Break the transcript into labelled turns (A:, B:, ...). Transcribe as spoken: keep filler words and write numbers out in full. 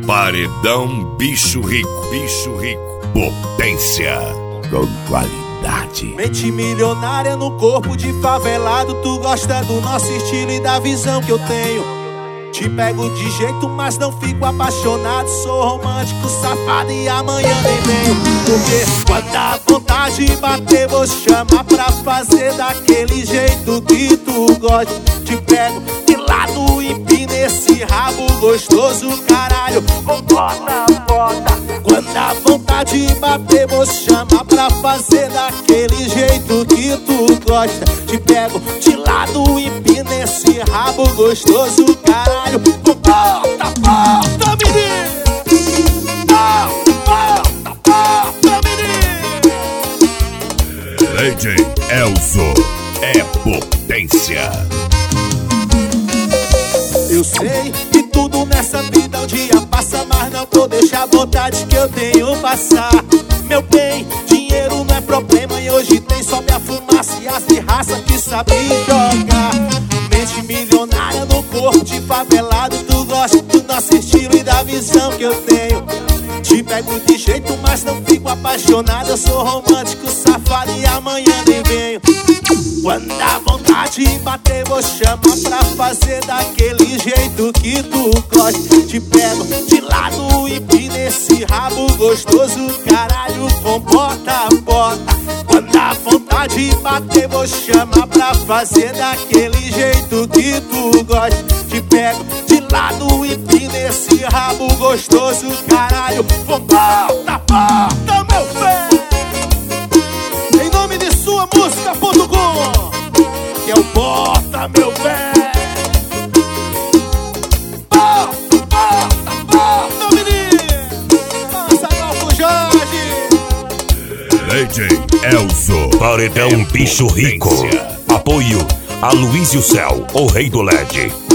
A: Paredão Bicho Rico, Bicho Rico, potência com qualidade.
B: Mente milionária no corpo de favelado. Tu gosta do nosso estilo e da visão que eu tenho. Te pego de jeito, mas não fico apaixonado. Sou romântico, safado e amanhã nem venho. Porque quando a vontade bater, vou chamar pra fazer daquele jeito que tu gosta. Te pego de lado, empina esse rabo gostoso, caralho. Bota, bota. Quando a vontade bater, vou chamar pra fazer daquele jeito que tu gosta. Te pego de lado, empina esse rabo gostoso, caralho. Bota, bota, menino. Bota, bota, menino.
A: D J Elzo é potência.
B: Eu sei que tudo nessa vida um dia passa, mas não vou deixar a vontade que eu tenho passar. Meu bem, dinheiro não é problema e hoje tem só minha fumaça e as de raça que sabem jogar. Mente milionária no corpo de favelado. Tu gosta do nosso estilo e da visão que eu tenho. Te pego de jeito, mas não fico apaixonado. Eu sou romântico, safado e amanhã nem venho. Quando a vontade bater, vou chamar pra fazer daquele jeito que tu gosta. Te pego de lado e empina esse rabo gostoso, caralho, com bota, bota. Quando a vontade bater, vou chamar pra fazer daquele jeito que tu gosta. Te pego de lado e empina esse rabo gostoso, caralho, com bota, bota, meu pé. Em nome de sua música ponto com, que é o Bota, meu pé. Bota, bota, bota, menino. Nossa, Galco Jorge.
A: D J Elzo,
C: Paredão
A: é
C: Bicho Rico.
A: potência.
C: Apoio a Luiz e o Céu, o rei do L E D.